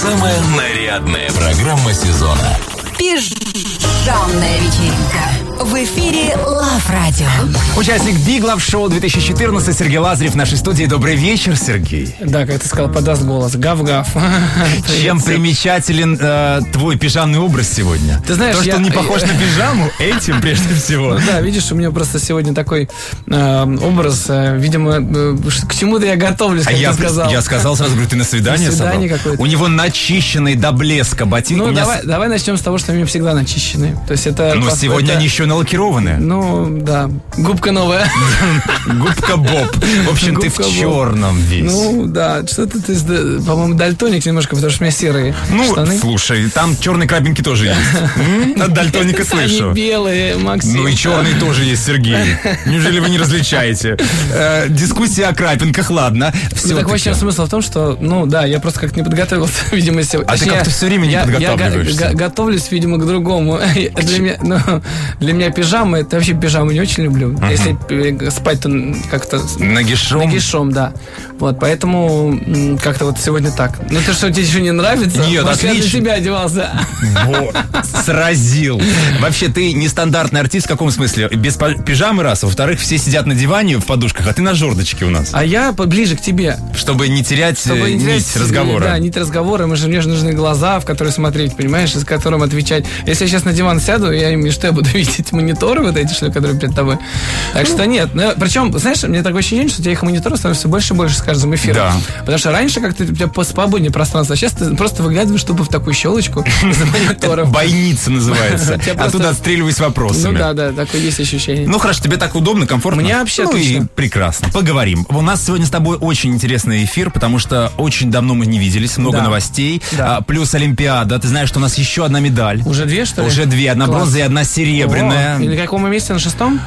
Самая нарядная программа сезона. Пижамная вечеринка. В эфире Love Radio. Участник Big Love Show 2014 Сергей Лазарев в нашей студии. Добрый вечер, Сергей. Да, как ты сказал, подаст голос. Гав-гав. Чем примечателен твой пижамный образ сегодня? Ты знаешь, то, что он не похож на пижаму, этим прежде всего. Ну, да, видишь, у меня просто сегодня такой образ, видимо, к чему-то я готовлюсь, как ты сказал. Я сказал сразу, говорю, ты на свидание собрал? какое-то. У него начищенные до блеска ботинки. Ну, давай начнем с того, что они всегда начищены. То есть это... Но сегодня они еще налакированы. Ну, да. Губка новая. Губка Боб. В общем, ты в черном весь. Ну, да. Что-то ты, по-моему, дальтоник немножко, потому что у меня серые штаны. Ну, слушай, там черные крапинки тоже есть. От дальтоника слышу. Они белые, Максим. Ну и черные тоже есть, Сергей. Неужели вы не различаете? Дискуссия о крапинках, ладно. Ну, так вообще смысл в том, что, ну, да, я просто как-то не подготовился, видимо, сегодня. А ты как-то все время не подготавливаешься. Я готовлюсь, видимо, к другому. Для меня пижама, это вообще пижаму не очень люблю. Если спать, то как-то... Нагишом? Нагишом, да. Вот, поэтому как-то вот сегодня так. Ну, ты что, тебе еще не нравится? Нет, может, отлично. Я для тебя одевался. Вот, сразил. Вообще, ты нестандартный артист в каком смысле? Без пижамы раз, а во-вторых, все сидят на диване в подушках, а ты на жердочке у нас. А я ближе к тебе. Чтобы не терять нить разговора. Да, нить разговора. Мне же нужны глаза, в которые смотреть, понимаешь, с которым отвечать. Если я сейчас на диван сяду, что я буду видеть? Мониторы вот эти, что, которые перед тобой? Так что нет. Причем, знаешь, мне такое ощущение, что у тебя их мониторов становится все больше и больше с каждым эфиром. Да. Потому что раньше как-то у тебя свободнее пространство, а сейчас ты просто выглядываешь тупо в такую щелочку за монитором. Бойница называется. Оттуда отстреливаюсь вопросами. Ну да, такое есть ощущение. Ну хорошо, тебе так удобно, комфортно? Мне вообще отлично. И прекрасно. Поговорим. У нас сегодня с тобой очень интересный эфир, потому что очень давно мы не виделись, много новостей. Да. Плюс Олимпиада. Ты знаешь, что у нас еще одна медаль. Уже две, что ли? Уже две. Одна бронзовая и одна серебряная. И на каком мы месте? На 6-м?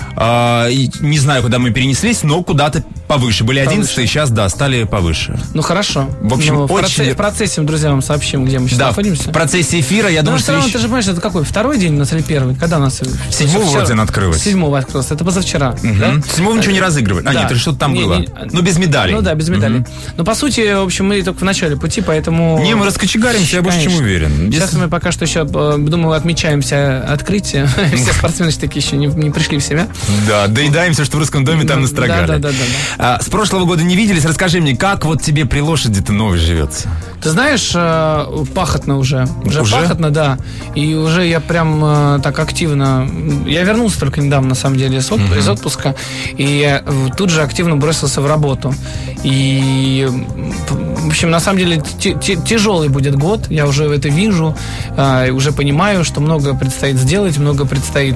Не знаю, куда мы перенеслись, но куда-то повыше. Были 11-е, сейчас, да, стали повыше. Ну, хорошо. В общем, в процессе, друзья, вам сообщим, где мы сейчас находимся. В процессе эфира, я думаю, что... ты же понимаешь, это какой? Второй день у нас или первый? Когда у нас? 7-го вроде она открылась. 7-го открылась. Это позавчера. Да? 7-го ничего не разыгрывали. А, нет, что-то там было. Ну, без медалей. Ну, да, без медалей. Но, по сути, в общем, мы только в начале пути, поэтому... Не, мы раскочегаримся, я больше чем уверен. Сейчас мы пока что еще, думаю, отмечаемся открытие. Все спортсмены такие еще не пришли в себя. Да, доедаемся, что в русском доме там настрогали. Да. С прошлого года не виделись. Расскажи мне, как вот тебе при лошади-то новой живется? Ты знаешь, пахотно уже. Уже пахотно, да. И уже я прям так активно... Я вернулся только недавно, на самом деле, из отпуска. И я тут же активно бросился в работу. И, в общем, на самом деле, тяжелый будет год. Я уже это вижу. Уже понимаю, что много предстоит сделать, много предстоит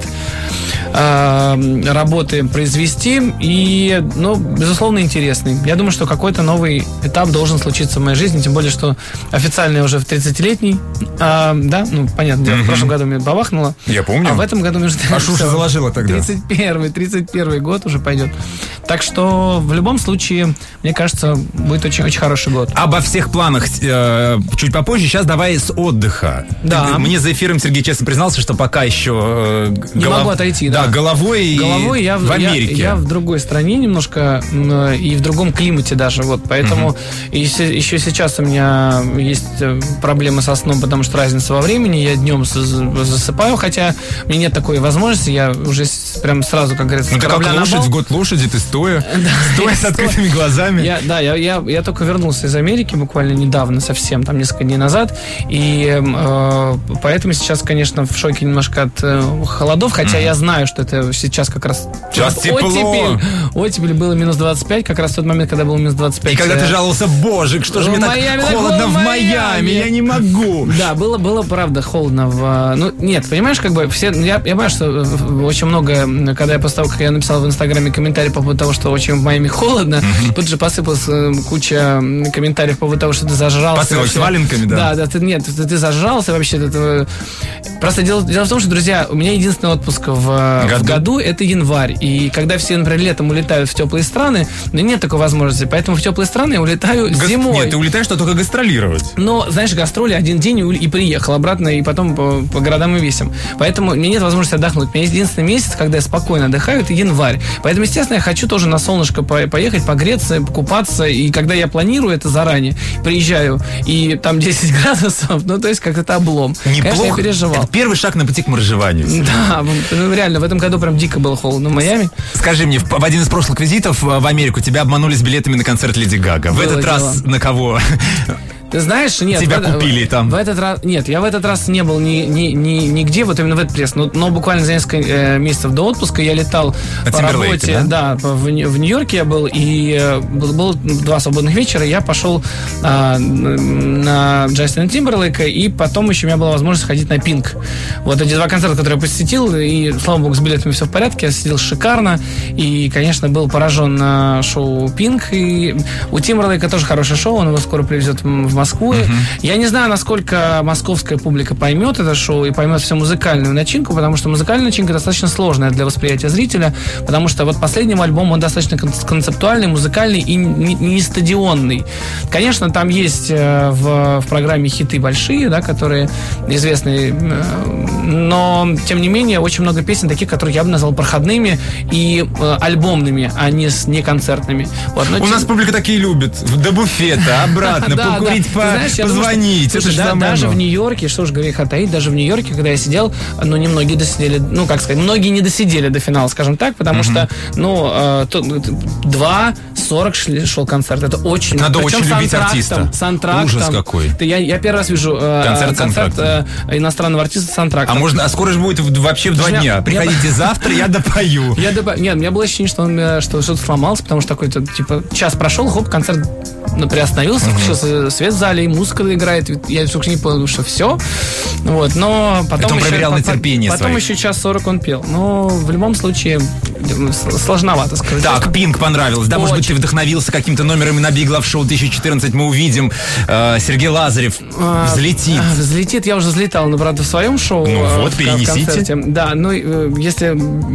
работы произвести. И, безусловно, интересный. Я думаю, что какой-то новый этап должен случиться в моей жизни. Тем более, что официально я уже в 30-летний. Да, понятно, в прошлом году меня бабахнуло. Я помню. А в этом году, между прочим, уши заложила тогда. 31 год уже пойдет. Так что, в любом случае, мне кажется, будет очень-очень хороший год. Обо всех планах чуть попозже. Сейчас давай с отдыха. Да. Мне за эфиром Сергей честно признался, что пока еще... Не могу отойти, да. Головой я в Америке. Я в другой стране немножко и в другом климате даже. Вот, поэтому еще сейчас у меня есть проблемы со сном, потому что разница во времени. Я днем засыпаю, хотя у меня нет такой возможности. Я уже прям сразу, как говорится, с корабля на бал. В год лошади ты стоя с открытыми глазами. Я только вернулся из Америки буквально недавно, совсем, там несколько дней назад. И поэтому сейчас, конечно, в шоке немножко от холодов, хотя я знаю, что это сейчас как раз... Сейчас тепло. Оттепель было минус 25, как раз в тот момент, когда было минус 25. И когда ты жаловался, боже, что же мне так холодно в Майами, я не могу. Да, было правда холодно. Нет, понимаешь, как бы все... Я понимаю, что очень много, когда я после того, как я написал в Инстаграме комментарий по поводу того, что очень в Майами холодно, тут же посыпалась куча комментариев по поводу того, что ты зажрался. Посылок с валенками, да? Да, ты зажрался вообще. Просто дело в том, что, друзья, у меня единственный отпуск в году это январь. И когда все, например, летом улетают в теплые страны, страны, но нет такой возможности. Поэтому в теплые страны я улетаю зимой. Нет, ты улетаешь, что только гастролировать. Но, знаешь, гастроли один день и приехал обратно, и потом по городам и весям. Поэтому у меня нет возможности отдохнуть. У меня есть единственный месяц, когда я спокойно отдыхаю, это январь. Поэтому, естественно, я хочу тоже на солнышко поехать, погреться, покупаться. И когда я планирую это заранее, приезжаю, и там 10 градусов, ну, то есть, как это облом. Неплохо. Конечно, я переживал. Это первый шаг на пути к моржеванию. Да, ну, реально, в этом году прям дико было холодно в Майами. Скажи мне, в один из прошлых визитов в Америку тебя обманули с билетами на концерт Леди Гага. В этот раз на кого? Ты знаешь, нет. Тебя купили там. В этот раз, нет, я в этот раз не был нигде, вот именно в этот пресс. Но буквально за несколько месяцев до отпуска я летал по работе. Да, в Нью-Йорке я был, и было 2 свободных вечера, и я пошел на Джастина Тимберлейка, и потом еще у меня была возможность сходить на Пинк. Вот эти 2 концерта, которые я посетил, и, слава богу, с билетами все в порядке, я сидел шикарно, и, конечно, был поражен на шоу Пинк, и у Тимберлейка тоже хорошее шоу, он его скоро привезет в Москву. Я не знаю, насколько московская публика поймет это шоу и поймет всю музыкальную начинку, потому что музыкальная начинка достаточно сложная для восприятия зрителя, потому что вот последним альбом, он достаточно концептуальный, музыкальный и не стадионный. Конечно, там есть в программе хиты большие, да, которые известны, но, тем не менее, очень много песен таких, которые я бы назвал проходными и альбомными, а не концертными. Вот, у нас публика такие любит. До буфета, обратно, покурить, позвонить. Слушай, даже в Нью-Йорке, что же говорить, Хатаид, даже в Нью-Йорке, когда я сидел, ну, немногие досидели, ну, как сказать, многие не досидели до финала, скажем так, потому что, ну, 2:40 шел концерт. Это очень... Надо очень любить артиста. С антрактом. Ужас какой. Я первый раз вижу концерт иностранного артиста с антрактом. А скоро же будет вообще в 2 дня. Приходите завтра, я допою. Нет, у меня было ощущение, что что-то сломалось, потому что такой-то, типа, час прошел, хоп, концерт приостановился, включился свет в зале, и музыка играет. Я все не понял, что все. Вот, но потом проверял на терпение потом своих. еще 1:40 он пел. Но в любом случае сложновато сказать. Так, Пинк понравилось. Да, может быть, ты вдохновился каким-то номером на Big Love Show 2014. Мы увидим. Сергей Лазарев взлетит. Взлетит. Я уже взлетал, но, правда, в своем шоу. Ну вот, перенесите. Да, ну, если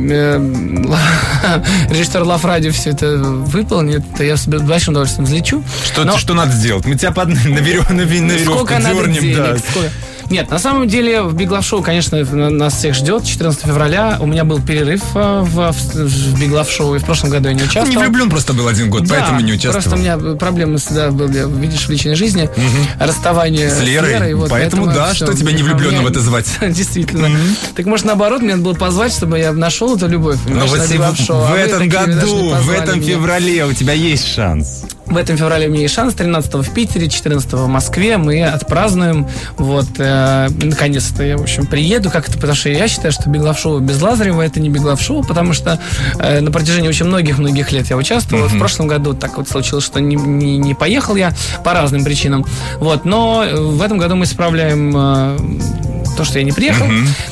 режиссер Love Radio все это выполнит, то я с большим удовольствием взлечу. Что надо сделать? Мы тебя на веревку дернем. Да. Нет, на самом деле в Big Love Show, конечно, нас всех ждет. 14 февраля у меня был перерыв в Big Love Show, и в прошлом году я не участвовал. Не влюблен просто был 1 год, поэтому не участвовал. Просто у меня проблемы были, видишь, в личной жизни, расставание с Лерой. Вот, поэтому да, что тебя не влюбленного это звать? Действительно. Так может, наоборот, мне надо было позвать, чтобы я нашел эту любовь. Но вот в этом году, в этом феврале у тебя есть шанс. В этом феврале у меня есть шанс. 13-го в Питере, 14-го в Москве. Мы отпразднуем. Вот, наконец-то я, в общем, приеду. Потому что я считаю, что Big Love Show без Лазарева это не Big Love Show, потому что на протяжении очень многих лет я участвовал. В прошлом году так вот случилось, что не поехал я по разным причинам. Вот, но в этом году мы исправляем то, что я не приехал.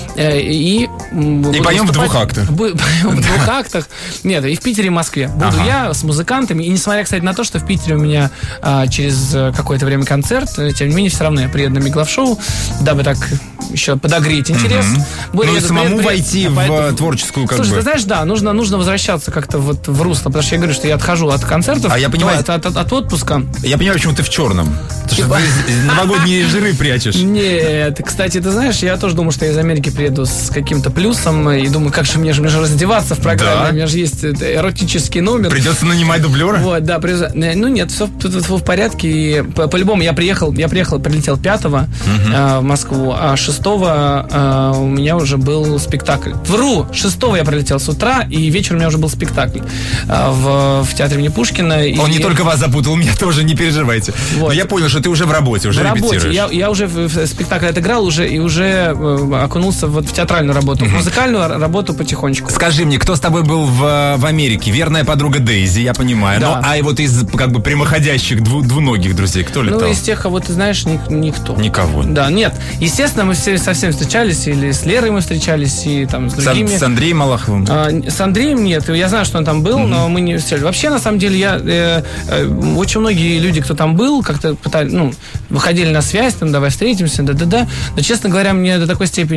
И поем в 2 актах. Поем в 2 актах. Нет, и в Питере, и в Москве. Буду я с музыкантами. И несмотря, кстати, на то, что в Питере у меня через какое-то время концерт, тем не менее, все равно я приеду на Big Love Show, дабы так еще подогреть интерес. Ну и самому войти в творческую как бы. Слушай, ты знаешь, да, нужно возвращаться как-то вот в русло, потому что я говорю, что я отхожу от концертов, я понимаю, от отпуска. Я понимаю, почему ты в черном. Потому что ты новогодние жиры прячешь. Нет, кстати, ты знаешь, я тоже думал, что я из Америки приеду с каким-то плюсом, и думаю, как же мне же раздеваться в программе, да. У меня же есть эротический номер. Придется нанимать дублера? Вот, да, ну нет, все в порядке, и по-любому я прилетел 5-го в Москву, а 6-го у меня уже был спектакль. Вру, 6-го я прилетел с утра, и вечером у меня уже был спектакль в театре имени Пушкина. Он не только вас запутал, меня тоже, не переживайте. Вот. Но я понял, что ты уже в работе, уже репетируешь. Я уже в спектакль отыграл и уже окунулся вот в театральную работу, в музыкальную работу потихонечку. Скажи мне, кто с тобой был в Америке? Верная подруга Дейзи, я понимаю. Да. Ну, вот из как бы прямоходящих двуногих друзей, кто летал? Ну, из тех, кого ты знаешь, никто. Никого. Да, нет. Естественно, мы все совсем встречались, или с Лерой мы встречались, и там с другими. С Андреем Малаховым? С Андреем нет. Я знаю, что он там был, но мы не встречались. Вообще, на самом деле, очень многие люди, кто там был, как-то пытались, выходили на связь, там, давай встретимся, да-да-да. Но, честно говоря, мне до такой степени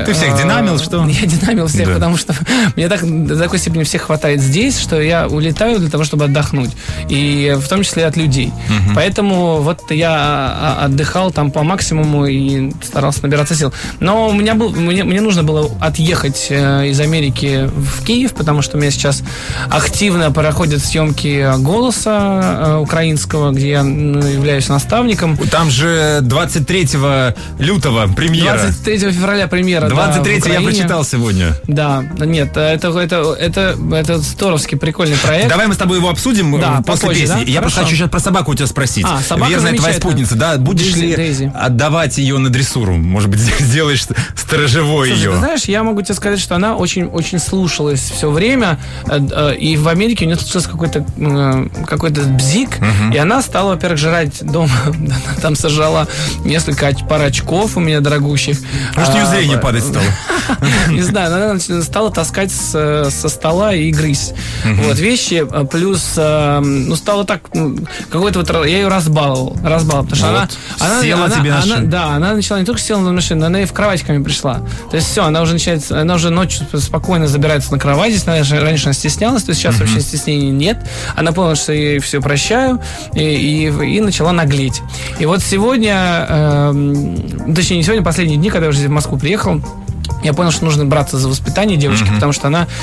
Ты всех динамил, что? Я динамил всех, потому что мне до такой степени всех хватает здесь, что я улетаю для того, чтобы отдохнуть. И в том числе от людей. Поэтому вот я отдыхал там по максимуму и старался набираться сил. Но мне нужно было отъехать из Америки в Киев, потому что у меня сейчас активно проходят съемки «Голоса» украинского, где я являюсь наставником. Там же 23 лютого премьера. 23 февраля премьера. 23 я прочитал сегодня. Да, нет, это здоровский, прикольный проект. Давай мы с тобой его обсудим после попозже, песни. Да? Я просто хочу сейчас про собаку у тебя спросить. Верная твоя спутница, да? Будешь ли отдавать ее на дрессуру? Может быть, сделаешь сторожевой ее? Ты знаешь, я могу тебе сказать, что она очень слушалась все время, и в Америке у нее случился какой-то бзик, и она стала, во-первых, жрать дома. Там сожрала несколько пар очков у меня дорогущих. Может, ее зрение падать стало? Не знаю, она стала таскать со стола и грызть вещи, плюс стало так, какой-то вот, я ее разбаловал, потому что она села тебе на шею. Да, она начала не только села на машину, она и в кровать ко мне пришла. То есть все, она уже ночью спокойно забирается на кровать. Здесь раньше она стеснялась, то есть сейчас вообще стеснений нет. Она поняла, что я ей все прощаю, и начала наглеть. И вот сегодня, точнее не сегодня, последние дни, когда я уже в Москву приехал, я понял, что нужно браться за воспитание девочки, потому что она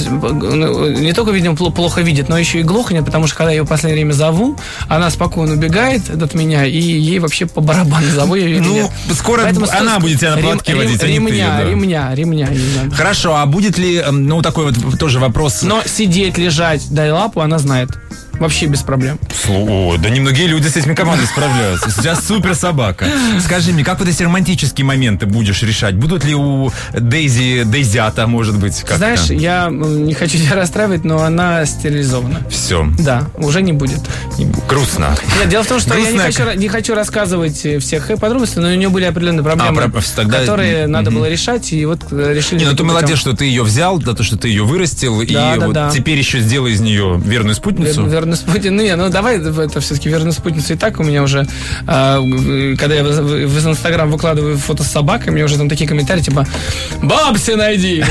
не только, видимо, плохо видит, но еще и глохнет, потому что, когда я ее в последнее время зову, она спокойно убегает от меня, и ей вообще по барабану, зову я ее или нет. Скоро она будет тебя на платке водить, ремня. Хорошо, а будет ли, такой вот тоже вопрос... Но сидеть, лежать, дай лапу, она знает. Вообще без проблем. Да немногие люди с этими командами справляются. У тебя супер собака. Скажи мне, как вот эти романтические моменты будешь решать? Будут ли у Дейзята, может быть, как-то? Знаешь, я не хочу тебя расстраивать, но она стерилизована. Все. Да, уже не будет. Грустно. Нет, дело в том, что я не хочу рассказывать всех подробностей, но у нее были определенные проблемы, которые надо было решать, и вот решили... ты молодец, что ты ее взял, то, что ты ее вырастил, и теперь еще сделай из нее верную спутницу. Верную спутницу. Давай это все-таки верную спутницу. И так у меня уже, когда я в Инстаграм выкладываю фото с собакой, мне уже там такие комментарии, типа, бабси найди!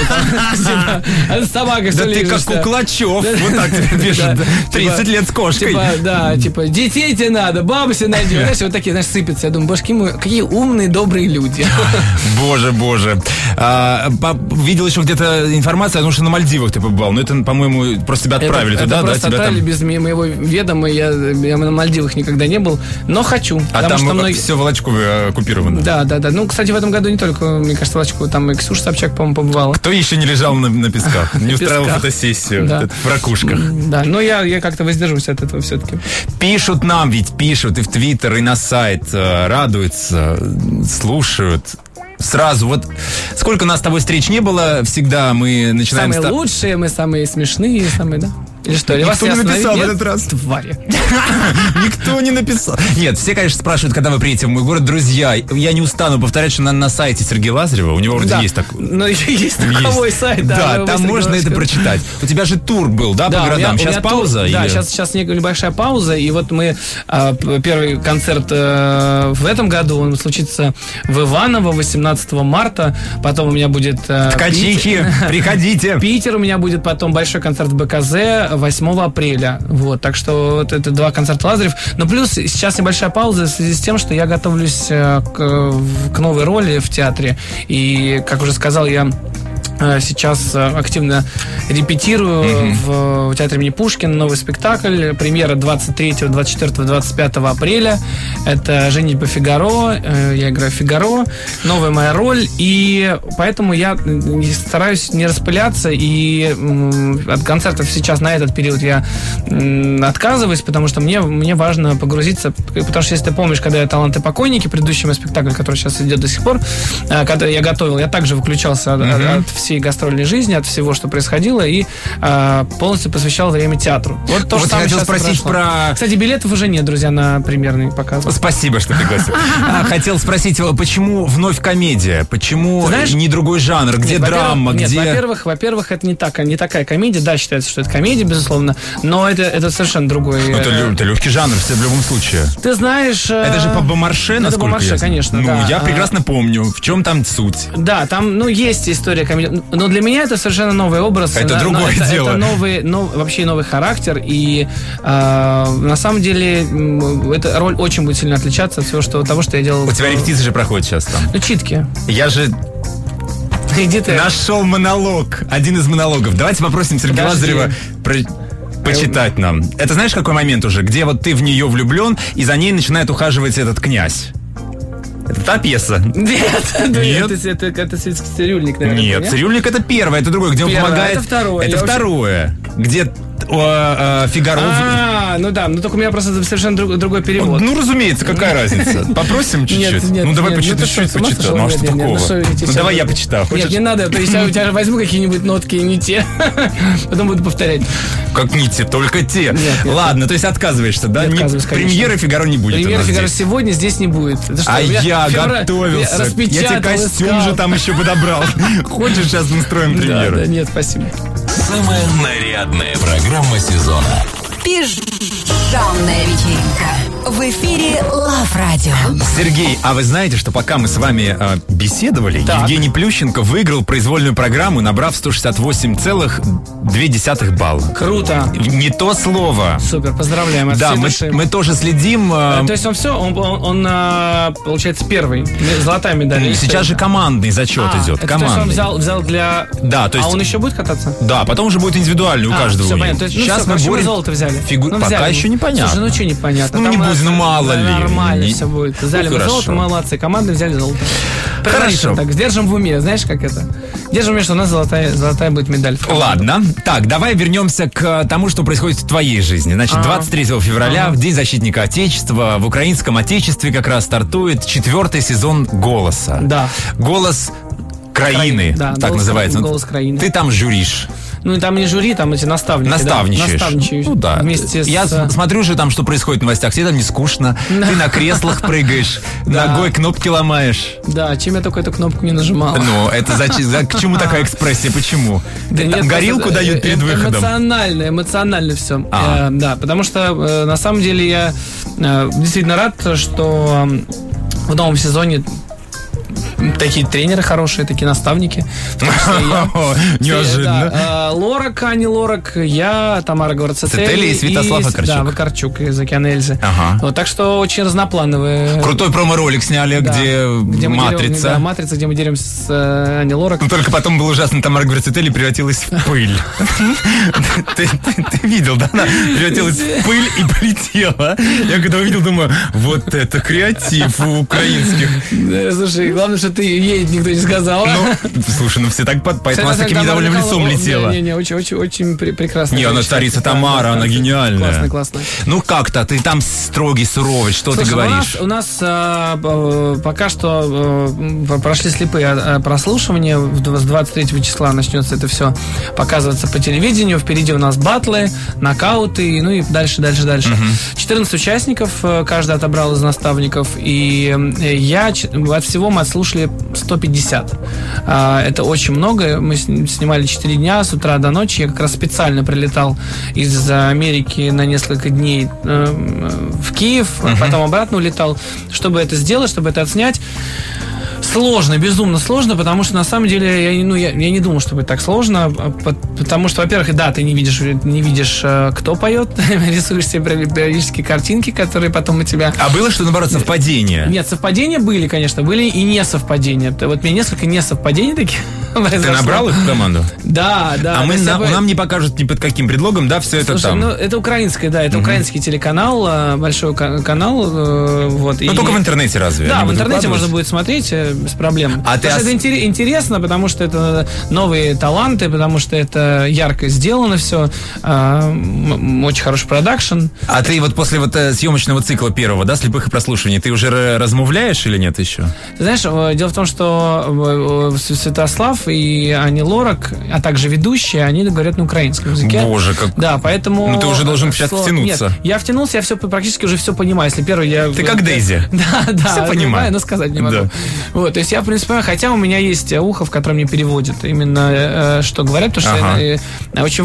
Собака все лежит. Да ты как Куклачев, вот так тебе пишут. 30 лет с кошкой. Детей тебе надо, бабси найди. Знаешь, вот такие, сыпятся. Я думаю, башки мои, какие умные, добрые люди. Боже. Видел еще где-то информацию, потому что на Мальдивах ты побывал. Но это, по-моему, просто тебя отправили туда, да? Просто отправили без моего ведома. Я на Мальдивах никогда не был, но хочу. А там все Волочкове оккупировано. Да. Кстати, в этом году не только, мне кажется, Волочкове, там и Ксюша Собчак, по-моему, побывала. Кто еще не лежал на песках? Не устраивал фотосессию в ракушках. Да, но я как-то воздержусь от этого все-таки. Пишут и в Твиттер, и на сайт, радуются, слушают. Сразу, вот сколько у нас с тобой встреч не было, всегда мы начинаем... Самые лучшие, мы самые смешные, самые, да? Или что? Или никто не написал в этот раз. Твари. Никто не написал. Нет, все, конечно, спрашивают, когда вы приедете в мой город. Друзья, я не устану повторять, что на сайте Сергея Лазарева, у него вроде есть такой... Ну, есть таковой сайт, да. Да, там можно это прочитать. У тебя же тур был, да, по городам? Сейчас пауза? Да, сейчас небольшая пауза, и вот мы... Первый концерт в этом году, он случится в Иваново 18 марта, потом у меня будет... Ткачихи, приходите! Питер у меня будет, потом большой концерт в БКЗ 8 апреля. Вот, так что вот это 2 концерта Лазарев. Но плюс сейчас небольшая пауза в связи с тем, что я готовлюсь к новой роли в театре. И, как уже сказал, я сейчас активно репетирую в театре имени Пушкина новый спектакль. Премьера 23, 24, 25 апреля. Это «Женитьба Фигаро». Я играю Фигаро. Новая моя роль. И поэтому я стараюсь не распыляться. И от концертов сейчас на этот период я отказываюсь, потому что мне важно погрузиться. Потому что, если ты помнишь, когда я «Таланты покойники», предыдущий мой спектакль, который сейчас идет до сих пор, когда я готовил, я также выключался от всего всей гастрольной жизни, от всего, что происходило, и полностью посвящал время театру. Вот то, Вот что я хотел спросить про... Кстати, билетов уже нет, друзья, на премьерный показ. Спасибо, что пригласил. Хотел спросить, почему вновь комедия? Почему не другой жанр? Где драма? Нет, где... во-первых, это не такая комедия. Да, считается, что это комедия, безусловно, но это совершенно другой... Это легкий жанр, все в любом случае. Ты знаешь... Это же по Бомарше, насколько Бомарше, я знаю. конечно, Ну, да. я прекрасно помню, в чем там суть. Да, там, есть история комедии, но для меня это совершенно новый образ. Это другое дело. Это вообще новый характер, и на самом деле эта роль очень будет сильно отличаться от всего того, что я делал. У тебя репетиции же проходят сейчас там. Ну, читки. Я же... Иди ты. Нашел монолог, один из монологов. Давайте попросим Сергея Лазарева почитать нам. Это знаешь, какой момент уже? Где вот ты в нее влюблен, и за ней начинает ухаживать этот князь. Это та пьеса? Нет. Это «Цирюльник», наверное. Нет, «Цирюльник» это первое, это другое, где он помогает. Это второе. Это второе. Где Фигаро... ну да, только у меня просто совершенно другой перевод. Ну, разумеется, какая разница? Попросим чуть-чуть. Нет, давай нет, чуть-чуть почитаю. Ну, а что такого? Ну, давай я почитаю. Нет, не надо, то есть я у тебя возьму какие-нибудь нотки не те, потом буду повторять. Как не те, только те. Ладно, то есть отказываешься, да? Премьеры «Фигаро» не будет. Премьеры «Фигаро» сегодня здесь не будет. А я готовился. Я тебе костюм же там еще подобрал. Хочешь, сейчас мы устроим премьеру? Да, нет, спасибо. Самая нарядная программа сезона. Пижамная вечеринка. В эфире Love Radio. Сергей, а вы знаете, что пока мы с вами беседовали, Евгений Плющенко выиграл произвольную программу, набрав 168,2 балла. Круто. Не то слово. Супер, поздравляем. Да, мы тоже следим. То есть он получается первый. Золотая медаль. Сейчас же командный зачет идет. Командный. То есть он взял для... Да, то есть... А он еще будет кататься? Да, потом уже будет индивидуальный у каждого. Все понятно. Сейчас мы золото взяли. Пока еще непонятно. Слушай, что непонятно? Ну, не будь, мало ли. Нормально все будет. Взяли золото, молодцы. Команды взяли золото. Хорошо. Так, держим в уме, знаешь, как это? Держим в уме, что у нас золотая будет медаль. Ладно. Так, давай вернемся к тому, что происходит в твоей жизни. Значит, 23 февраля, в День защитника Отечества, в украинском Отечестве как раз стартует 4-й сезон «Голоса». Да. «Голос краины», да, так называется. «Голос краины». Ты там жюришь. Ну, и там не жюри, там эти наставники. Наставничаешь. Ну да. Вместе Я смотрю же там, что происходит в новостях. Тебе там не скучно. Ты на креслах прыгаешь, ногой кнопки ломаешь. Да, чем я только эту кнопку не нажимал. Ну, это к чему такая экспрессия? Почему? Там горилку дают перед выходом. Эмоционально все. Да, потому что на самом деле я действительно рад, что в новом сезоне такие тренеры хорошие, такие наставники. Неожиданно. Лорак, Ани Лорак, я, Тамара Гварцетели и Святослав Вакарчук. Да, Вакарчук из «Океана Эльзы». Вот, так что очень разноплановые. Крутой промо-ролик сняли, где «Матрица». «Матрица», где мы деремся с Ани Лорак. Но только потом был ужасно, Тамара Гварцетели превратилась в пыль. Ты видел, да? Она превратилась в пыль и полетела. Я когда увидел, думаю, вот это креатив у украинских. Слушай, главное, что ты ей никто не сказал. Слушай, все так, поэтому она с таким недовольным лицом летела. Не, очень прекрасно. Не, она царица Тамара, она гениальная. Классно. Ну как-то, ты там строгий, суровый, что ты говоришь? У нас пока что прошли слепые прослушивания. С 23 числа начнется это все показываться по телевидению. Впереди у нас батлы, нокауты, ну и дальше. 14 участников каждый отобрал из наставников. И от всего мы отслушали 150. Это очень много. Мы снимали 4 дня с утра до ночи. Я как раз специально прилетал из Америки на несколько дней в Киев, потом обратно улетал, чтобы это сделать, чтобы это отснять. Сложно, безумно сложно, потому что на самом деле я не думал, что будет так сложно, потому что, во-первых, да, ты не видишь, кто поет, рисуешь себе периодические картинки, которые потом у тебя... А было, что, наоборот, совпадения? Нет, совпадения были, конечно, были и несовпадения. Вот у меня несколько несовпадений таких произошло. Ты набрал их в команду? Да. А нам не покажут ни под каким предлогом, да, все это там? Ну, это украинское, да, это украинский телеканал, большой канал, вот. Ну, только в интернете разве? Да, в интернете можно будет смотреть, без проблем. Потому что это интересно, потому что это новые таланты, потому что это ярко сделано все, очень хороший продакшн. А ты вот после вот съемочного цикла первого, да, слепых и прослушиваний, ты уже размовляешь или нет еще? Ты знаешь, дело в том, что Святослав и Ани Лорак, а также ведущие, они говорят на украинском языке. Боже, как... Да, поэтому... Ну, ты уже должен сейчас втянуться. Нет, я втянулся, я практически уже все понимаю. Если первый я... Ты как Дейзи. Да, все понимаю, но сказать не могу. Да. Вот, то есть я, в принципе, хотя у меня есть ухо, в котором мне переводят именно, что говорят, потому что очень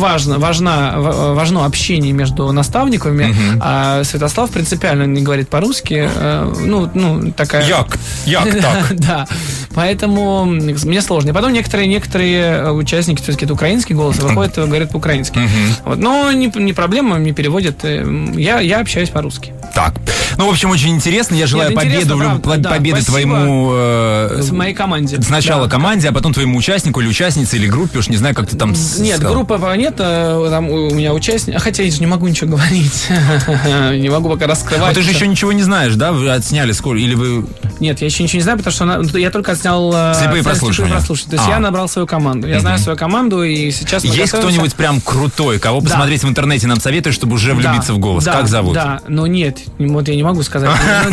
важно общение между наставниками, а Святослав принципиально не говорит по-русски, такая... Як так? Да, поэтому мне сложно. И потом некоторые участники, все-таки это украинский голос, выходят и говорят по-украински. Вот. Но не проблема, мне переводят. Я общаюсь по-русски. Так. Ну, в общем, очень интересно. Я желаю победы твоему... моей команде. Сначала команде, а потом твоему участнику или участнице, или группе, уж не знаю, как ты там... Нет, группа нет, там у меня участник... Хотя я же не могу ничего говорить. Не могу пока раскрывать. А ты же еще ничего не знаешь, да? Вы отсняли скоро? Или вы... Нет, я еще ничего не знаю, потому что я только отснял... Слепые прослушивания. То есть я набрал свою команду. Я знаю свою команду, и сейчас... Есть кто-нибудь прям крутой, кого посмотреть в интернете нам советуешь, чтобы уже влюбиться в голос? Как зовут? Да, но нет, вот я не могу сказать.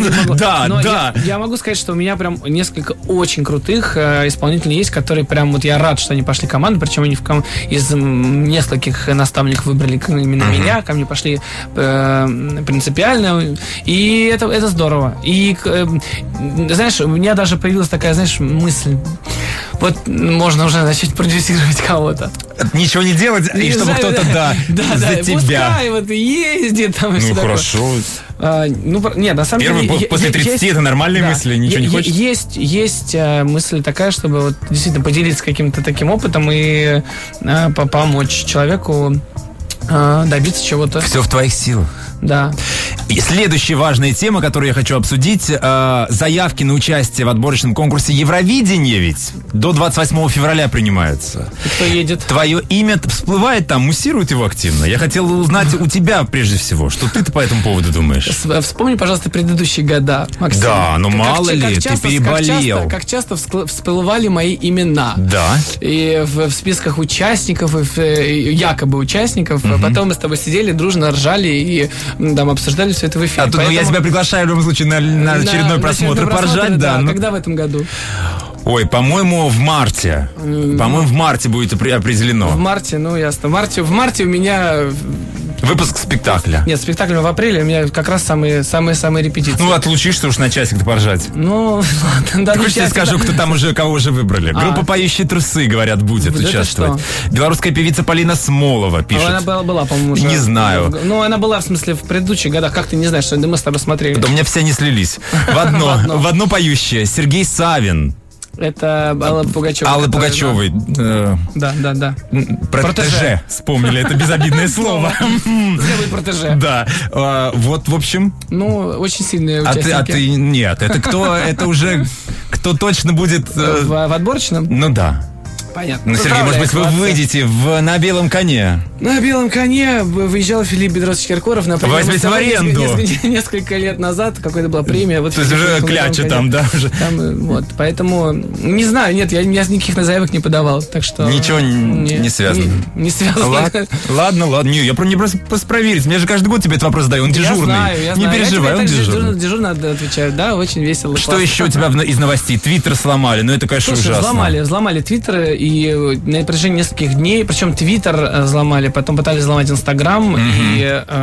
Да. Я могу сказать, что у меня прям несколько очень крутых исполнителей есть, которые прям, вот я рад, что они пошли в команду, причем они из нескольких наставников выбрали именно меня, ко мне пошли принципиально, и это здорово. И, знаешь, у меня даже появилась такая, знаешь, мысль, вот можно уже начать продюсировать кого-то. Ничего не делать, и чтобы кто-то, за тебя. Пускай вот ездит там и все такое. Хорошо. Нет, на самом деле... После 30 это нормальные мысли, ничего не хочется? Есть мысль такая, чтобы вот действительно поделиться каким-то таким опытом и помочь человеку добиться чего-то. Все в твоих силах. Да. И следующая важная тема, которую я хочу обсудить, заявки на участие в отборочном конкурсе Евровидения ведь до 28 февраля принимаются. И кто едет? Твое имя всплывает там, муссирует его активно. Я хотел узнать у тебя прежде всего, что ты по этому поводу думаешь. Вспомни, пожалуйста, предыдущие года, Максим. Да, но мало ли, ты переболел. Как часто всплывали мои имена. Да. И в списках участников, и якобы участников. Потом мы с тобой сидели, дружно ржали и там обсуждали все это в эфире. Поэтому... я тебя приглашаю в любом случае на очередной просмотр поржать. Да. Когда в этом году? Ой, по-моему, в марте. По-моему, в марте будет определено. В марте, ясно. В марте у меня... Выпуск спектакля. Нет, спектакль в апреле, у меня как раз самые репетиции. Ну, отлучишься уж на часик-то поржать. Ладно. Да, хочешь, я скажу, кого уже выбрали? Группа «Поющие трусы», говорят, будет участвовать. Белорусская певица Полина Смолова пишет. Она была, по-моему, уже. Не знаю. Она была, в смысле, в предыдущих годах. Как ты не знаешь, что мы с тобой смотрели? Да у меня все не слились. В одно поющее. Сергей Савин. Это Алла Пугачева. Аллы Пугачевой. Да. Протеже. Вспомнили это безобидное слово. Левый протеже. Да. Вот, в общем. Очень сильные участники. А ты нет. Это кто? Это уже кто точно будет... В отборочном? Ну да. Понятно. Сергей, может быть, вы выйдете на белом коне? На белом коне выезжал Филипп Бедросович Киркоров на премию. Возьмите в аренду. Несколько лет назад какая-то была премия. То есть уже кляча там, да? Вот, поэтому, не знаю, нет, я никаких заявок не подавал, так что... Ничего не связано? Не связано. Ладно. Не, я просто проверить. Мне же каждый год тебе этот вопрос задаю, он дежурный. Я знаю. Не переживай, он дежурный. Дежурно отвечаю, да, очень весело. Что еще у тебя из новостей? Твиттер сломали, это, конечно, ужасно. Взломали Твиттер, и на протяжении нескольких дней, причем Твиттер взломали, потом пытались взломать Инстаграм, и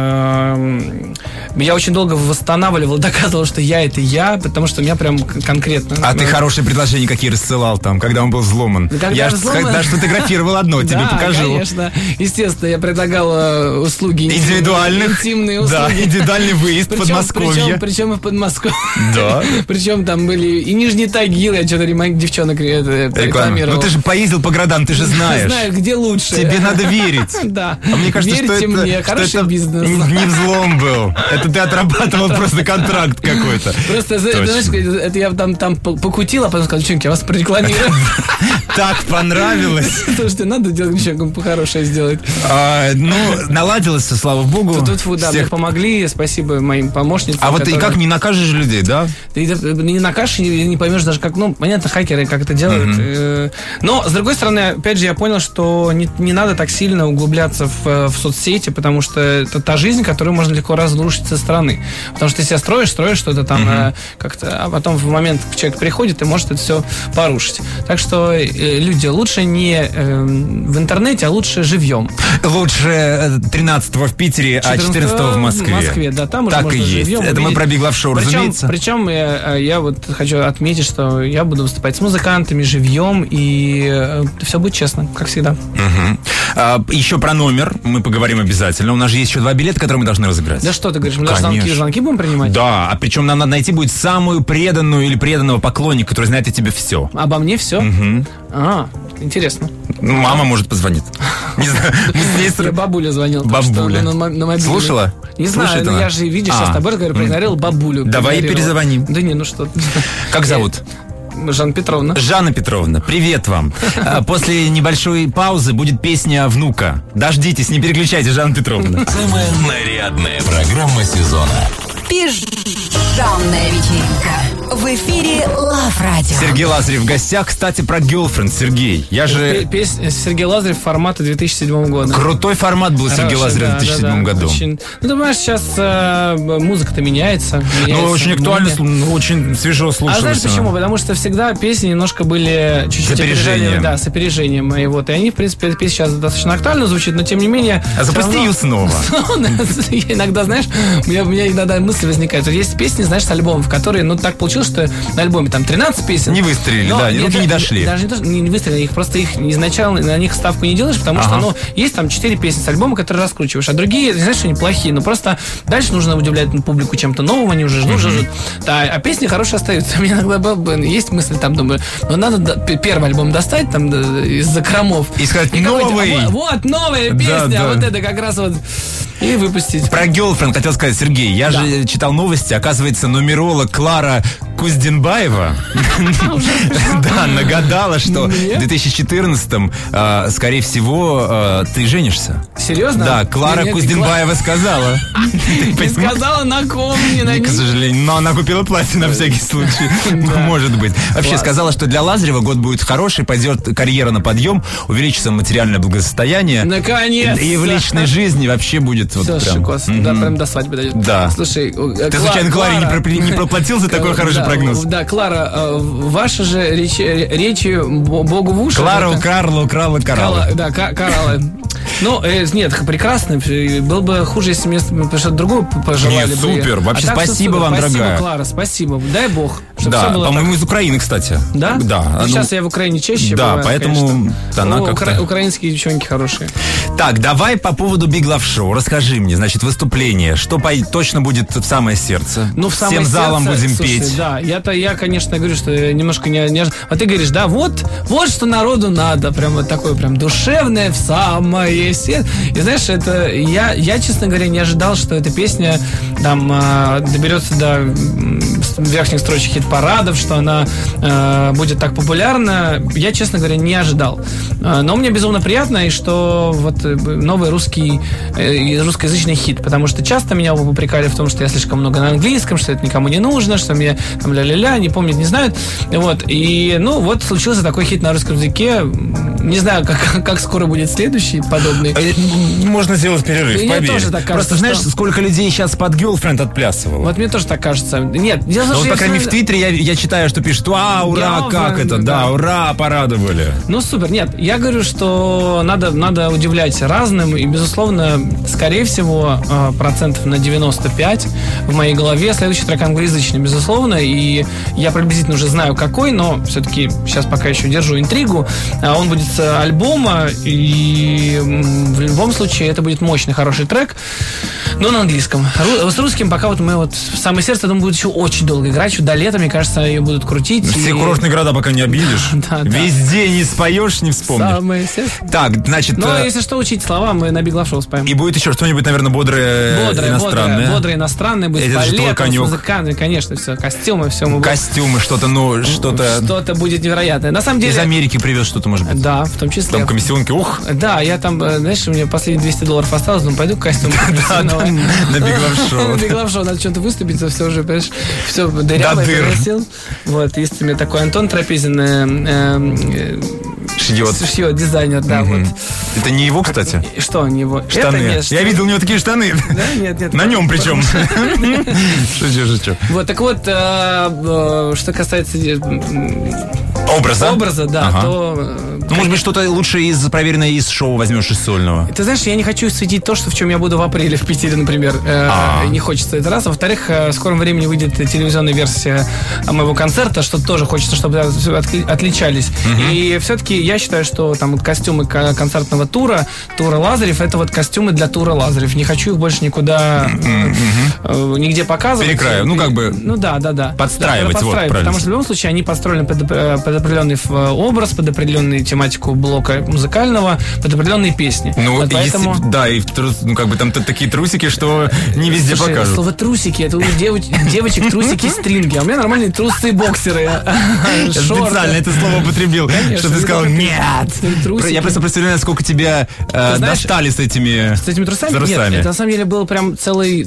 я очень долго восстанавливал, доказывал, что это я, потому что у меня прям конкретно... А ты хорошие предложения какие рассылал там, когда он был взломан? Я даже фотографировал одно, тебе покажу. Да, конечно. Естественно, я предлагал услуги индивидуальных. Интимные услуги. Да, индивидуальный выезд в Подмосковье. Причем и в Подмосковье. Да. Причем там были и Нижний Тагил, я что-то девчонок рекламировал. Ну ты же поездил по городам, ты же знаешь. Знаю, где лучше. Тебе надо верить. Да. А мне кажется, верьте мне, хороший бизнес. Не взлом был. Это ты отрабатывал просто контракт какой-то. Просто, знаешь, это я там покутил, а потом сказал, девчонки, я вас прорекламирую. так понравилось. Слушайте, надо делать еще хорошее сделать. Наладилось все, слава богу. Да, мне помогли, спасибо моим помощницам. А вот и как не накажешь людей, да? Ты не накажешь, не поймешь даже как, понятно, хакеры как это делают. Но, с другой стороны, опять же, я понял, что не надо так сильно углубляться в соцсети, потому что это та жизнь, которую можно легко разрушить со стороны. Потому что ты себя строишь что-то там как-то, а потом в момент человек приходит и может это все порушить. Так что, люди, лучше не в интернете, а лучше живьем. Лучше 13-го в Питере, а 14-го в Москве. В Москве, да, там уже так можно и есть. живьем. Это мы про Big Love Show, разумеется. Причем я вот хочу отметить, что я буду выступать с музыкантами, живьем, и все будет честно, как всегда. Еще про номер мы поговорим обязательно. У нас же есть еще 2 билета, которые мы должны разыграть. Да что ты говоришь, мы даже звонки будем принимать? Да, а причем нам надо найти будет самую преданную или преданного поклонника, который знает о тебе все. Обо мне все? Интересно. Мама, может, позвонит. Не знаю. Мне бабуля звонила. Бабуля. На мобильном. Слушала? Не знаю, но я же, видишь, сейчас с тобой проигнорил бабулю. Давай перезвоним. Да не, ну что. Как зовут? Жанна Петровна. Жанна Петровна, привет вам. После небольшой паузы будет песня «Внука». Дождитесь, не переключайте, Жанна Петровна. Самая нарядная программа сезона. Пижамная вечеринка. В эфире Love Radio. Сергей Лазарев в гостях. Кстати, про Girlfriend, Сергей. Я же... Песня Сергей Лазарев формата 2007 года. Крутой формат был Сергей Лазарев в 2007 году. Очень... Ну, ты понимаешь, сейчас музыка-то меняется. Очень актуально, очень свежо слушалось. А знаешь почему? Потому что всегда песни немножко были чуть-чуть с опережением. И вот, и они, в принципе, эта песня сейчас достаточно актуально звучит, но тем не менее... А запусти ее снова. Иногда, знаешь, у меня иногда мысли возникают. Есть песни, знаешь, с альбомов, которые, так получилось, что на альбоме там 13 песен. Не выстрелили, руки не дошли. Даже не то, что не выстрелили, их изначально на них ставку не делаешь, потому что, есть там 4 песни с альбома, которые раскручиваешь, а другие, знаешь, что они плохие, но просто дальше нужно удивлять публику чем-то новым, они уже ждут. Да, а песни хорошие остаются. У меня иногда есть мысль, там, думаю, надо первый альбом достать там из закромов. И сказать, новый! Вот, новая песня, а вот это как раз вот... И выпустить. Про Girlfriend хотел сказать, Сергей. Я же читал новости. Оказывается, нумеролог Клара Кузденбаева нагадала, что в 2014-м, скорее всего, ты женишься. Серьезно? Да, Клара Кузденбаева сказала. Не сказала, на ком, не на ней. К сожалению, но она купила платье на всякий случай. Может быть. Вообще сказала, что для Лазарева год будет хороший, пойдет карьера на подъем, увеличится материальное благосостояние. Наконец-то! И в личной жизни вообще будет вот все, прям... шикос. Да, прям до свадьбы дойдет. Да. Слушай, ты случайно Кларе не проплатил за такой хороший прогноз? Да, Клара, ваши же речи Богу в уши. Клара у Карла украла кораллы. Да, кораллы. Ну, нет, прекрасно. Было бы хуже, если мне что-то другое пожелали. Нет, супер. Вообще, спасибо вам, дорогая. Спасибо, Клара, спасибо. Дай бог. Да, по-моему, из Украины, кстати. Да? Да. Сейчас я в Украине чаще бываю. Да, поэтому она как-то... Украинские девчонки хорошие. Так, давай по поводу Big Love Show. Расскажи мне, значит, выступление. Что точно будет в самое сердце? В самое Всем залом сердце, будем слушай, петь. Да, я, конечно, говорю, что немножко не... А ты говоришь, да, вот что народу надо. Прям вот такое прям душевное в самое сердце. И знаешь, это... Я, честно говоря, не ожидал, что эта песня там доберется до верхних строчек хит-парадов, что она будет так популярна. Я, честно говоря, не ожидал. Но мне безумно приятно, и что вот новый русскоязычный хит, потому что часто меня упрекали в том, что я слишком много на английском, что это никому не нужно, что мне там ля-ля-ля, не помнят, не знают. Вот. И, вот случился такой хит на русском языке. Не знаю, как скоро будет следующий подобный. Можно сделать перерыв, поверь. Мне тоже так кажется. Просто знаешь, сколько людей сейчас под Girlfriend отплясывало? Вот мне тоже так кажется. Нет, дело в том, по крайней мере, в Твиттере я читаю, что пишут, ура, как это, да, ура, порадовали. Ну, супер. Нет, я говорю, что надо удивлять разным, и, безусловно, скорее всего, процентов на 95 в моей голове следующий трек англоязычный, безусловно, и я приблизительно уже знаю, какой, но все-таки сейчас пока еще держу интригу. Он будет с альбома, и в любом случае это будет мощный, хороший трек, но на английском. С русским пока вот мы вот в самое сердце, думаю, будет еще очень долго играть, еще до лета, мне кажется, ее будут крутить. Все курортные города пока не обидишь. Везде не споешь, не вспомнишь. Самое сердце. Так, значит... Но если что, учить слова, мы на Big Love Show споем. И будет еще что-нибудь, наверное, бодрое иностранное. Бодрое иностранное, будет балет, музыкальное, конечно, все, костюмы, все. Костюмы, что-то... Что-то будет невероятное. На самом деле... Из Америки привез что-то, может быть? Да, в том числе. Там комиссионки, ух! Да, я там, знаешь, у меня последние $200 осталось, думаю, пойду костюм. На Big Love Show. На Big Love Show надо что-то выступить, все уже, понимаешь, все дырявое превратил. Вот, есть у меня такой Антон Трапезин, шьет, дизайнер, да, вот. Это не его, кстати? Что не его? Штаны. Это нет, я видел у него такие штаны. Да, нет. На нем причем. Шучу. Вот, так вот, что касается образа, да, то... Ну, может быть, что-то лучше проверенное из шоу возьмешь, из сольного. Ты знаешь, я не хочу светить то, что в чем я буду в апреле в Питере, например. Не хочется это раз. Во-вторых, в скором времени выйдет телевизионная версия моего концерта, что тоже хочется, чтобы отличались. И все-таки я считаю, что там костюмы концертного тура Лазарев, это вот костюмы для тура Лазарев. Не хочу их больше никуда, нигде показывать. Перекраю, Ну да. Подстраивать, да, вот, потому что в любом случае они подстроены под определенный образ, под определенную тематику блока музыкального, под определенные песни. Ну, вот поэтому... и там такие трусики, что не везде покажут. Слово трусики, это у девочек трусики стринги, а у меня нормальные трусы-боксеры. Я специально это слово употребил, что ты сказал нет. Я просто представляю, сколько тебя достали с этими трусами. Нет, это на самом деле был прям целая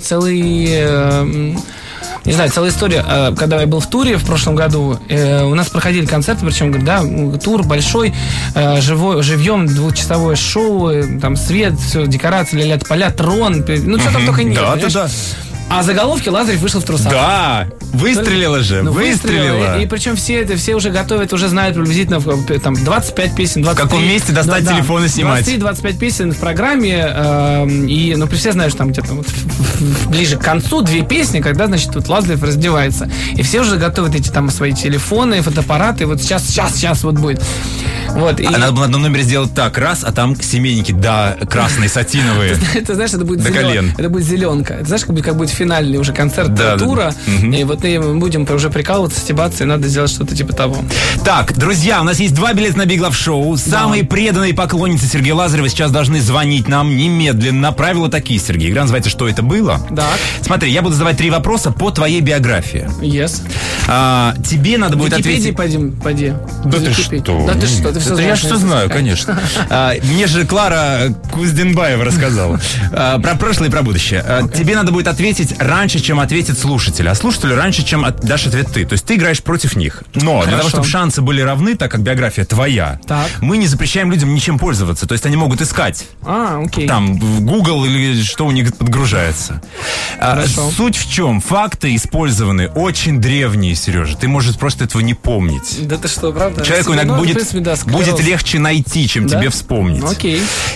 история. Когда я был в туре в прошлом году, у нас проходили концерты, причем, тур большой, живьем, 2-часовое шоу, там свет, все, декорации, ля-ля поля, трон, что там только нет. Да. А заголовки Лазарев вышел в трусах. Да, выстрелила же, выстрелила. И причем все уже готовят, уже знают приблизительно там 25 песен. 23, в каком месте достать телефон и снимать. 23-25 песен в программе. И, все знаешь, там где-то вот ближе к концу 2 песни, когда, значит, вот Лазарев раздевается. И все уже готовят эти там свои телефоны, фотоаппараты. Вот сейчас вот будет. Вот, а надо было в одном номере сделать так, раз, а там семейники, да, красные, сатиновые. Ты знаешь, это будет зеленка. Это знаешь, как будет финальный уже концерт тура. И вот мы будем уже прикалываться, стебаться, и надо сделать что-то типа того. Так, друзья, у нас есть 2 билета на Big Love Show. Самые преданные поклонницы Сергея Лазарева сейчас должны звонить нам немедленно. Правила такие, Сергей. Игра называется «Что это было?». Да. Смотри, я буду задавать 3 вопроса по твоей биографии. Yes. Тебе надо будет ответить... Поди. Да ты что? Да ты что? Я что знаю, конечно. Мне же Клара Кузденбаева рассказала про прошлое и про будущее. Тебе надо будет ответить раньше, чем ответит слушатель. А слушателю раньше, чем дашь ответ ты. То есть ты играешь против них. Но для того, чтобы шансы были равны, так как биография твоя, мы не запрещаем людям ничем пользоваться. То есть они могут искать. Окей. Там в Google или что у них подгружается. Суть в чем? Факты использованы очень древние, Сережа. Ты, может, просто этого не помнить. Да ты что, правда? Человеку иногда будет легче найти, чем тебе вспомнить. Окей.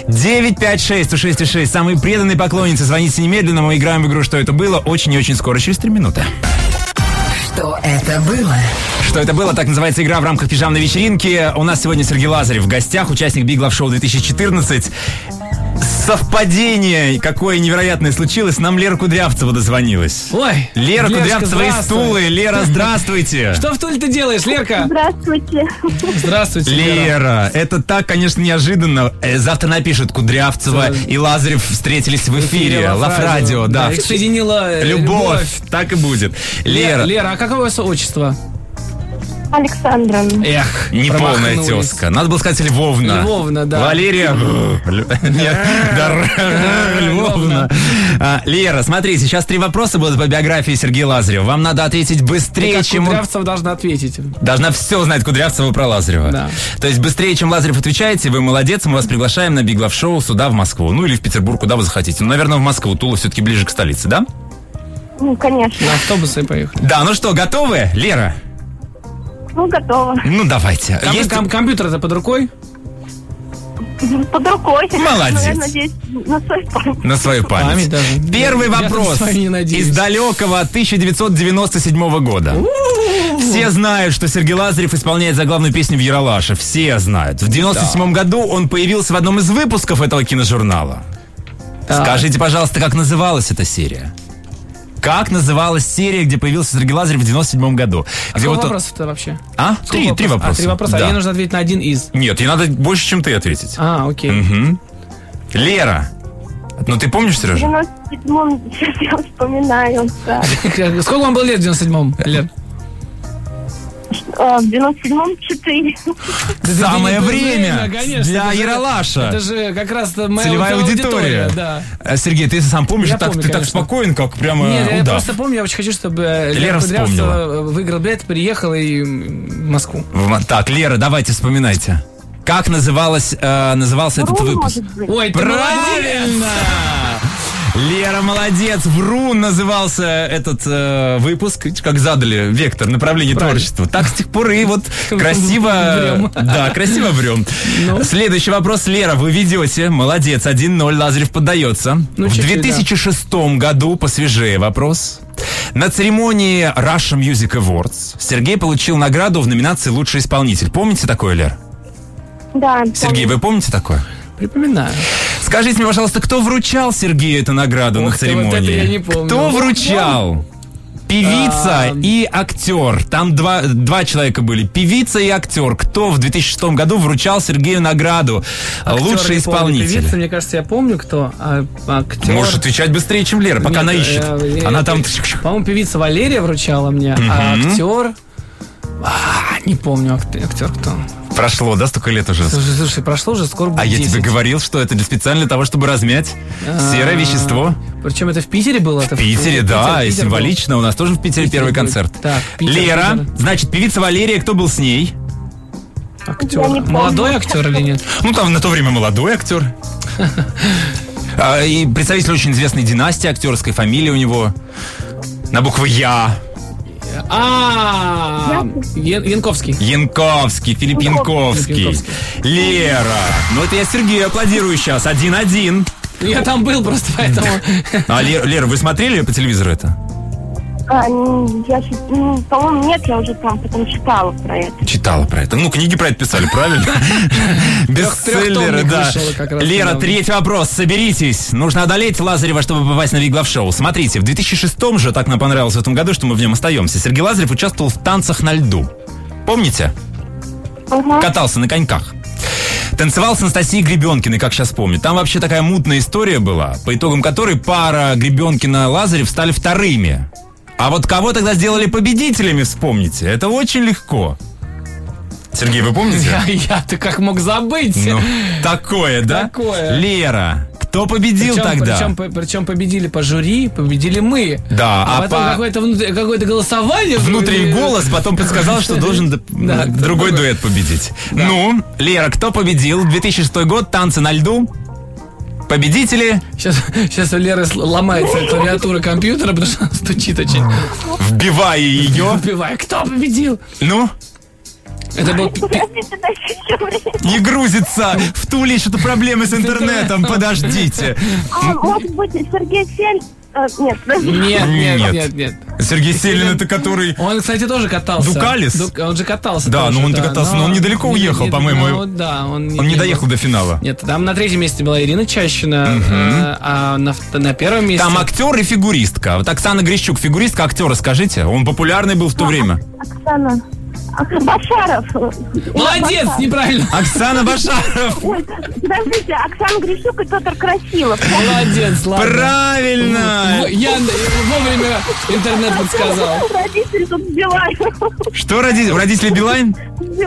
956-106-6. Самые преданные поклонницы. Звоните немедленно. Мы играем в игру «Что это было?» очень и очень скоро, через 3 минуты. Что это было? Что это было? Так называется игра в рамках пижамной вечеринки. У нас сегодня Сергей Лазарев в гостях, участник Big Love Show 2014. Совпадение какое невероятное случилось. Нам Лера Кудрявцева дозвонилась. Ой, Лера Кудрявцева из Тулы. Лера, здравствуйте. Что в Туле ты делаешь, Лерка? Здравствуйте. Здравствуйте, Лера. Это так, конечно, неожиданно. Завтра напишут: Кудрявцева и Лазарев встретились в эфире. Лав Радио, да. Их соединила любовь. Так и будет. Лера, а какое у вас отчество? Александра. Эх, неполная тезка. Надо было сказать Львовна. Львовна, да. Валерия. Нет, Львовна. Лера, смотри, сейчас 3 вопроса будут по биографии Сергея Лазарева. Вам надо ответить быстрее, чем... Кудрявцева должна ответить. Должна все знать Кудрявцева про Лазарева. Да. То есть быстрее, чем Лазарев отвечаете, вы молодец, мы вас приглашаем на Big Love Show сюда, в Москву. Ну или в Петербург, куда вы захотите. Ну, наверное, в Москву. Тула все-таки ближе к столице, да? Ну, конечно. На автобусы поехали. Да, ну что, готовы, Лера? Ну, готово. Ну, давайте. Компьютер-то под рукой? Под рукой. Молодец. Я надеюсь, на свою память. На свою память. Первый вопрос из далекого 1997 года. Все знают, что Сергей Лазарев исполняет заглавную песню в «Ералаше». Все знают. В 97 году он появился в одном из выпусков этого киножурнала. Скажите, пожалуйста, как называлась эта серия? Как называлась серия, где появился Сергей Лазарев в 97 году? Какой вопрос-то вообще? Три вопроса. 3 вопроса, Да. мне нужно ответить на один из. Нет, ей надо больше, чем ты ответить. Окей. Угу. Лера, ну ты помнишь, В Сережа? 97-м, сейчас я вспоминаю. Да. Сколько вам было лет в 97-м, Лер? В 97-м 4. Самое время конечно, для это же- Ералаша. Это же как раз моя Целевая аудитория. Да. Сергей, ты сам помнишь? Я Ты помню, так конечно. спокоен, как прямо Нет, я удав. просто помню, я очень хочу, чтобы Лера Кудрявцева выиграл билет, приехал и в Москву. Так, Лера, давайте вспоминайте. Как назывался этот выпуск? Может быть. Ой, ты Правильно! Лера, молодец. «Врун» назывался этот выпуск, как задали вектор, направление творчества. Так с тех пор и вот красиво... Врем. Да, красиво врем. Ну. Следующий вопрос, Лера, вы ведете. Молодец, 1-0, Лазарев поддается. Ну, В чуть-чуть, 2006 году, посвежее вопрос, на церемонии Russia Music Awards Сергей получил награду в номинации «Лучший исполнитель». Помните такое, Лер? Да, Сергей, вы помните такое? Припоминаю. Скажите мне, пожалуйста, кто вручал Сергею эту награду на Ух ты, церемонии? вот это я не помню. Кто вручал? Певица и актер. Там два человека были. Певица и актер. Кто в 2006 году вручал Сергею награду? Лучший Актер не помню. исполнитель. Певица, мне кажется, я помню, кто. Актер... Можешь отвечать быстрее, чем Лера, пока она ищет. Она там... По-моему, певица Валерия вручала мне, а актер... Не помню, актер кто. Прошло, да, столько лет уже? Слушай, прошло уже скоро будет А я 10. тебе говорил, что это специально для того, чтобы размять серое вещество. Причем это в Питере было? В Питере, да, и символично. У нас тоже в Питере первый концерт. Так, Питер, Лера, Питер. значит, певица Валерия, кто был с ней? Актер. Я не помню. Молодой актер или нет? Ну, там на то время молодой актер. И представитель очень известной династии актерской, фамилия у него на букву «Я». Янковский. Янковский, Филипп Янковский. Янковский. Лера. Ну, это я Сергею аплодирую сейчас. 1-1. Я там был просто, поэтому... А, Лера, вы смотрели по телевизору это? Я, по-моему, нет, я уже там потом читала про это. Читала про это. Ну, книги про это писали, правильно? Бестселлеры, Трехтомник да. вышел как раз Лера, недавно. третий вопрос. Соберитесь. Нужно одолеть Лазарева, чтобы попасть на Big Love Show. Смотрите, в 2006 же, так нам понравилось в этом году, что мы в нем остаемся, Сергей Лазарев участвовал в «Танцах на льду». Помните? Ага. Катался на коньках. Танцевал с Анастасией Гребенкиной, как сейчас помню. Там вообще такая мутная история была, по итогам которой пара Гребенкина-Лазарев стали вторыми. А вот кого тогда сделали победителями, вспомните. Это очень легко. Сергей, вы помните? Я-то как мог забыть? Ну, такое, да? Такое. Лера, кто победил тогда? Причем победили по жюри, победили мы. Да, А потом какое-то голосование. Внутренний голос потом подсказал, что должен другой дуэт победить. Ну, Лера, кто победил? 2006 год, «Танцы на льду». Победители. Сейчас у Леры ломается клавиатура компьютера, потому что она стучит очень. Вбивая ее. Вбивай, кто победил? Ну, Это был... Подождите, дайте еще время. не грузится. В Туле что-то проблемы с интернетом. Подождите. Может быть, Сергей Сель... Нет, подожди. Нет. Сергей Селин, это который... Он, кстати, тоже катался. Дукалис? Он же катался. Да, тоже, ну он-то катался, но он недалеко уехал, по-моему. Да, он не доехал до финала. Нет, там на третьем месте была Ирина Чащина, а на первом месте... Там актер и фигуристка. Вот Оксана Грищук, фигуристка, актера, скажите. Он популярный был в то время. Оксана. Башаров. Молодец, Башаров. неправильно. Оксана Башаров. Ой, подождите, Оксана Грищук и Петр Красилов. Молодец, ладно. Правильно. Я вовремя интернет подсказал. Родители тут сбивают. Что родители Билайн?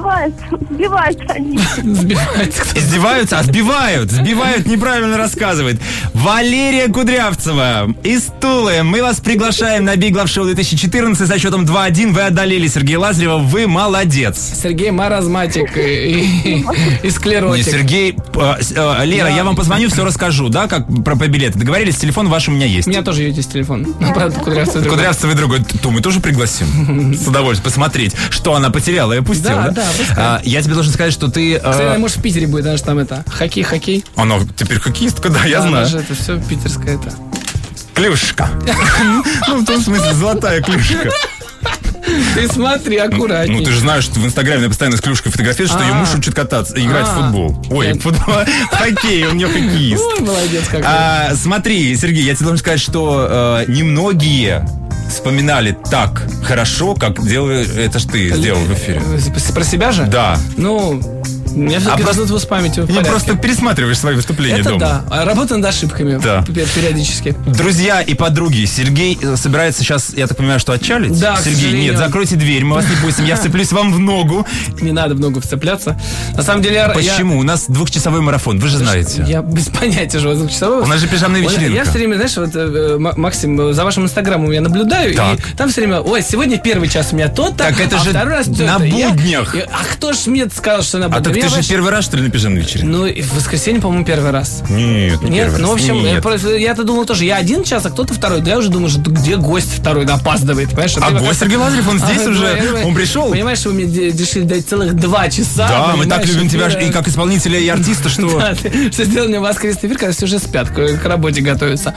Сбивают они. Сбивается. Издеваются? А сбивают, неправильно рассказывает. Валерия Кудрявцева из Тулы. Мы вас приглашаем на Big Love Show 2014 со счетом 2-1. Вы одолели Сергея Лазарева. Вы молодец. Сергей маразматик и Не, склеротик. Сергей... Лера, я вам позвоню, все расскажу, да, как про билеты. Договорились, телефон ваш у меня есть. У меня тоже есть телефон. Ну, правда, Кудрявцев другой. Кудрявцевый другой. То мы тоже пригласим. С удовольствием посмотреть, что она потеряла и опустила. Да, пускай. Я тебе должен сказать, что ты... Кстати, может, в Питере будет, потому что там это хоккей. Она теперь хоккеистка, да, я Да, знаю. она же это все питерское это. Клюшка. Ну, в том смысле, золотая клюшка. Ты смотри, аккуратней. Ну, ты же знаешь, что в Инстаграме я постоянно с Клюшкой фотографируешь, что ее муж учит кататься, играть в футбол. Ой, в хоккей, он у нее хоккеист. Ой, молодец какой. Смотри, Сергей, я тебе должен сказать, что немногие вспоминали так хорошо, как это ж ты сделал в эфире. Про себя же? Да. Ну, у меня все-таки с памятью в порядке. Просто пересматриваешь свои выступления это дома. Да, работа над ошибками периодически. Друзья и подруги, Сергей собирается сейчас, я так понимаю, что отчалить? Да, Сергей, нет, закройте дверь, мы вас не пустим, я вцеплюсь вам в ногу. Не надо в ногу вцепляться. На самом деле... Почему? У нас 2-часовой марафон, вы же знаете. Я без понятия же, 2-часовой. У нас же пижамная вечеринка. Я все время, знаешь, вот, Максим, за вашим инстаграмом я наблюдаю, так. И там все время, сегодня первый час у меня то-то, так это же второй раз то-то. На буднях. А кто ж мне сказал, что на буднях? А так ты же первый раз, что ли, на пижамной вечеринке? Ну, в воскресенье, по-моему, первый раз. Нет, не первый раз. Ну, в общем, я-то думал тоже, я 1 час, а кто-то второй. Да я уже думаю, что где гость второй опаздывает, понимаешь? А гость Сергей Лазарев, он здесь уже, он пришел. Понимаешь, вы мне решили дать целых 2 часа. Да, мы так любим тебя и как исполнителя, и артиста, что... Что сделали мне воскресный эфир, когда все уже спят, к работе готовятся.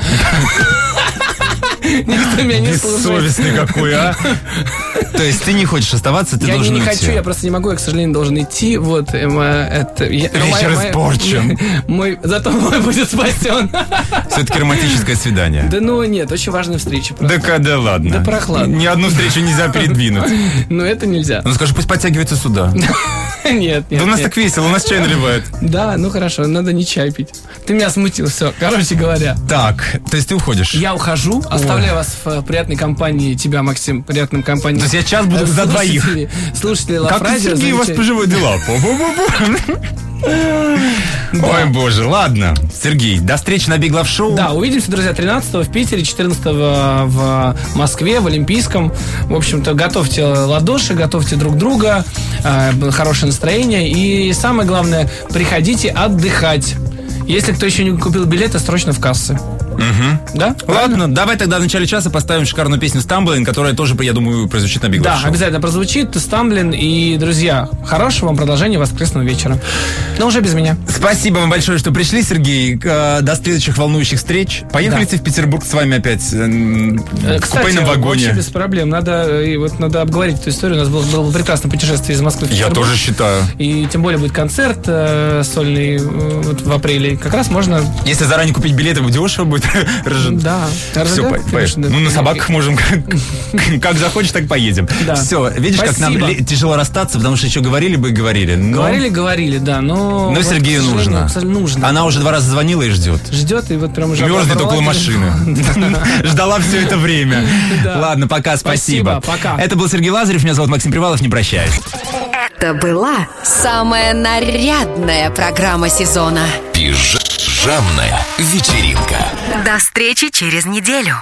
Никто меня не слушает. Бессовестный какой, а? То есть ты не хочешь оставаться, ты должен уйти? Я не хочу, я просто не могу, я, к сожалению, должен идти. Вот, вечер испорчен. Зато мой будет спасен. Все-таки романтическое свидание. Да ну нет, очень важная встреча. Да ладно. Да прохладно. Ни одну встречу нельзя передвинуть. Ну это нельзя. Ну скажи, пусть подтягивается сюда. Нет. Да у нас так весело, у нас чай наливают. Да, ну хорошо, надо не чай пить. Ты меня смутил, все, короче говоря. Так, то есть ты уходишь? Я ухожу, оставляю вас в приятной компании, тебя, Максим, приятной компании. То есть я час буду за двоих. Слушатели Лав Радио. Как Сергей у вас поживают дела? Ой, боже, ладно. Сергей, до встречи на Big Love Show. Да, увидимся, друзья, 13-го в Питере, 14-го в Москве, в Олимпийском. В общем-то, готовьте ладоши, готовьте друг друга, хорошее настроение. И самое главное, приходите отдыхать. Если кто еще не купил билеты, срочно в кассы. Угу. Да? Ладно, давай тогда в начале часа поставим шикарную песню «Стамблин», которая тоже, я думаю, прозвучит на Big Love Show. Да, обязательно прозвучит «Стамблин». И, друзья, хорошего вам продолжения воскресного вечера. Но уже без меня. Спасибо вам большое, что пришли, Сергей. До следующих волнующих встреч. Поехали в Петербург с вами опять в купейном вагоне. Вообще без проблем. Надо обговорить эту историю. У нас было прекрасное путешествие из Москвы в Петербург. Я тоже считаю. И тем более будет концерт сольный в апреле. Как раз можно... Если заранее купить билеты, дешево будет. Да. Все, поехали. Ну, на собаках можем. Как захочешь, так поедем. Все, видишь, как нам тяжело расстаться, потому что еще говорили бы и говорили. Говорили, да, но Сергею нужно. Она уже 2 раза звонила и ждет. Ждет, и вот прям уже... Мерзнет около машины. Ждала все это время. Ладно, пока, спасибо. Пока. Это был Сергей Лазарев, меня зовут Максим Привалов, не прощаюсь. Это была самая нарядная программа сезона. Пижамная вечеринка. До встречи через неделю.